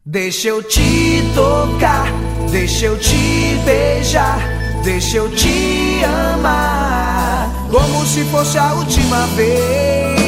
Deixa eu te tocar, deixa eu te beijar, deixa eu te amar, como se fosse a última vez.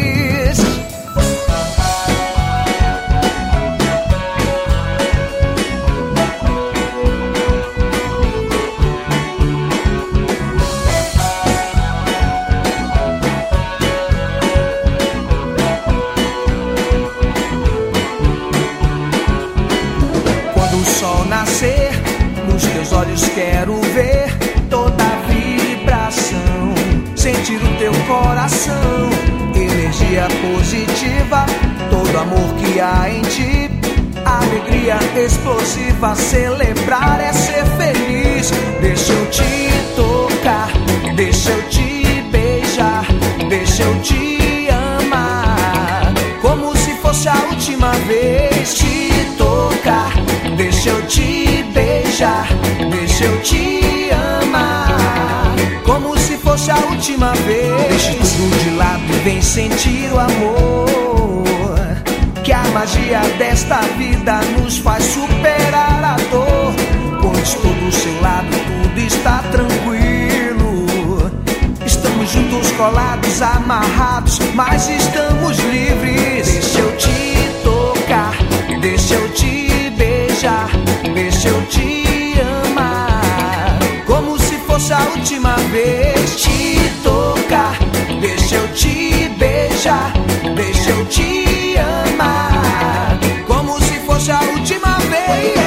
Quando o sol nascer, nos teus olhos quero ver toda a vibração, sentir o teu coração, energia positiva, todo amor que há em ti, alegria explosiva, celebrar é ser feliz. Deixa eu te tocar, deixa eu te beijar, deixa eu te amar, como se fosse a última vez. Te tocar, deixa eu te beijar, deixa eu te amar, como se fosse a última vez. Deixe tudo de lado e vem sentir o amor, que a magia desta vida nos faz superar a dor. Quando estou do seu lado tudo está tranquilo, estamos juntos, colados, amarrados, mas estamos livres. Deixa eu te tocar, deixa eu te beijar, deixa eu te amar, como se fosse a última vez. Te tocar, deixa eu te beijar, deixa eu te amar, como se fosse a última vez.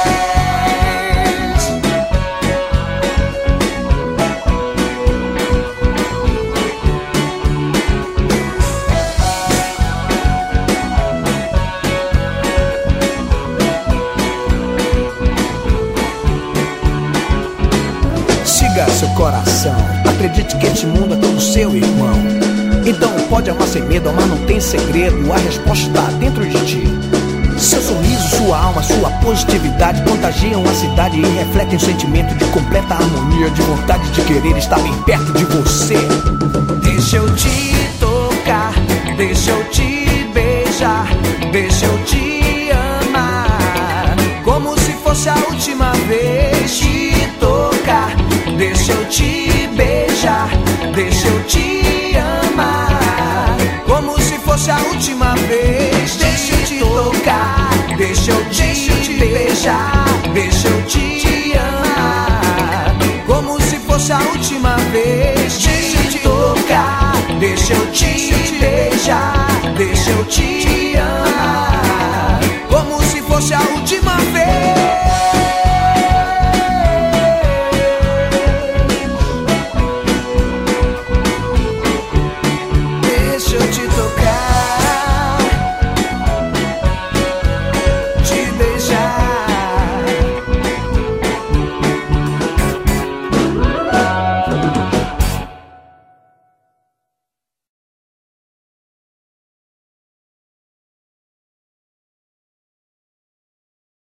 Siga seu coração, acredite que este mundo é todo seu, irmão. Então pode amar sem medo, amar não tem segredo, a resposta está dentro de ti. Seu sorriso, sua alma, sua positividade contagiam a cidade e refletem o sentimento de completa harmonia, de vontade de querer estar bem perto de você. Deixa eu te tocar, deixa eu te beijar, deixa eu te amar, como se fosse a última vez. Te tocar, deixa eu te beijar, deixa eu te amar, como se fosse a última vez. Deixa eu te tocar, deixa eu te beijar, deixa eu te amar, como se fosse a última vez. Deixa eu te tocar, deixa eu te beijar, deixa eu te amar, como se fosse a última